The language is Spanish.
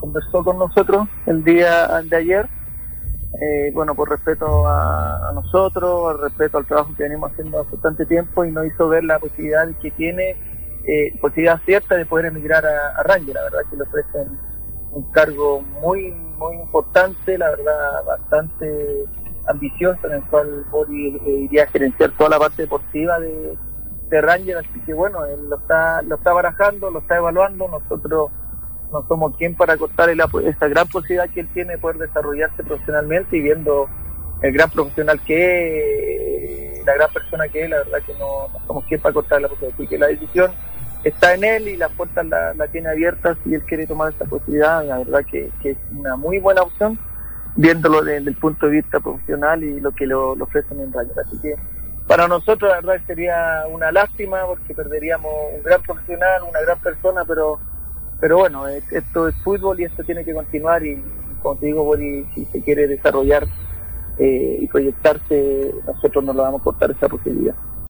conversó con nosotros el día de ayer. Bueno, por respeto a nosotros, al respeto al trabajo que venimos haciendo hace bastante tiempo, y nos hizo ver la posibilidad que tiene, posibilidad cierta de poder emigrar a Rangers. La verdad que le ofrecen un cargo muy importante, la verdad bastante ambicioso, en el cual Boris iría a gerenciar toda la parte deportiva de Rangers, así que bueno, él lo está barajando, lo está evaluando. Nosotros no somos quien para cortarle esa gran posibilidad que él tiene de poder desarrollarse profesionalmente, y viendo el gran profesional que es, la gran persona que es, la verdad que no somos quien para cortarle la posibilidad. Así que la decisión está en él y las puertas la tiene abiertas. Si él quiere tomar esta posibilidad, la verdad que es una muy buena opción, viéndolo desde el punto de vista profesional y lo que lo ofrecen en Rangers. Así que para nosotros la verdad sería una lástima, porque perderíamos un gran profesional, una gran persona, pero bueno, esto es fútbol y esto tiene que continuar, y como te digo, Boris, si se quiere desarrollar y proyectarse, nosotros no le vamos a cortar esa posibilidad.